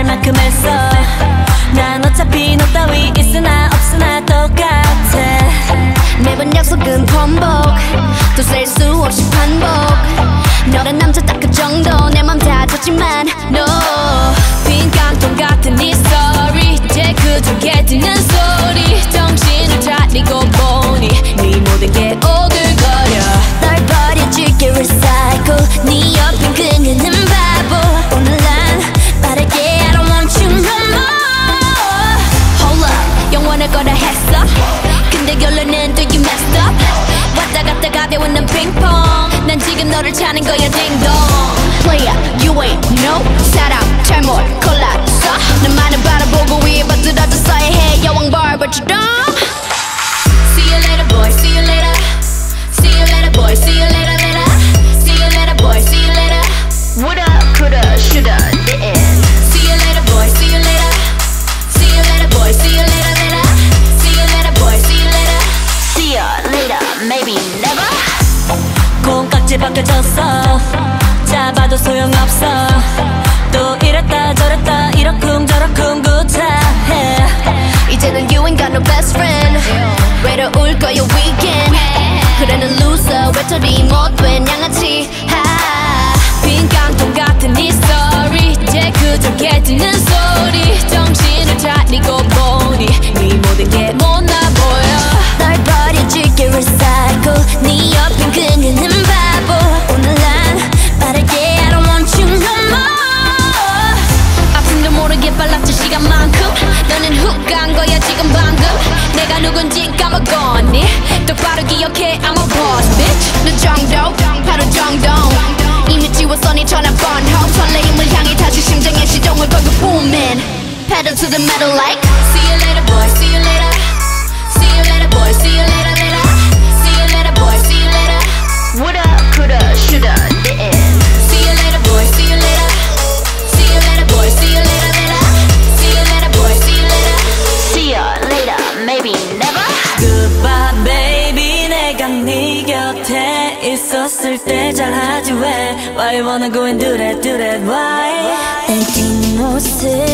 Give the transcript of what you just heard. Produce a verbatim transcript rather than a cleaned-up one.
만큼 했어. 난 어차피 너 따위 있으나 없으나 똑같아. 매번 약속은 번복, 또 셀 수 없이 반복. 너란 남자 딱 그 정도. 내 맘 다 줬지만 no. 빈 깡통 같은 네 스토리 이제 그저 깨지는 소리. 정신을 차리고 보니 네 모든 게 오글거려. 널 버려줄게 recycle. 네 옆엔 그녀는 바보. 오늘 난 빠르게 I don't want you no more. Hold up, 영원할 거라 했어. 근데 결론은 do you messed up. 왔다 갔다 가벼운 난 핑퐁. 난 지금 너를 찾는 거야 딩동. Player, you ain't no 사람 잘못 골랐어. 너만을 바라보고 위에 받들어졌어야 해. 여왕 벌벌처럼. See you later boy, see you later. See you later boy, see you later later. See you later boy, see you later. Woulda, coulda, shoulda, didn't. See you later boy, see you later. See you later boy, see you later later. See you later boy, see you later. See ya later, maybe never. 콩깍지 벗겨졌어. 잡아도 소용없어. 또 이랬다 저랬다 이러쿵저러쿵 구차해. 이제는 you ain't got no best friend. 외로울 거야 weekend. 그래 넌 loser 외톨이 못된 양아치. 빈 깡통 같은 네 스토리 이제 그저 깨지는 소리. 정신을 차리고 보니 네 모든 게 못나 보여. 널 버려줄게 recycle. 네 옆엔 그녀는 바보. 오늘 난 빠르게 I don't want you no more. 아픔도 모르게 빨랐지 시간만큼. 너는 훅 간 거야 지금 방금. 내가 누군지 까먹었니. 똑바로 기억해 I'm a boss bitch. 너 정도 바로 정동. 이미 지웠어 네 전화 번호. 설레임을 향해 다시 심장의 시동을 걸고 booming. Pedal to the metal like. See you later boy, see you later. See you later boy, see you later later. See you later boy, see you later. Woulda, coulda, shoulda, didn't. See you later boy, see you later. See you later boy, see you later later. See you later boy, see you later. See ya later, maybe never. Goodbye baby. 내가 네 곁에 있었을 때 잘하지 왜. Why you wanna go and do that, do that, why. 난 뒷모습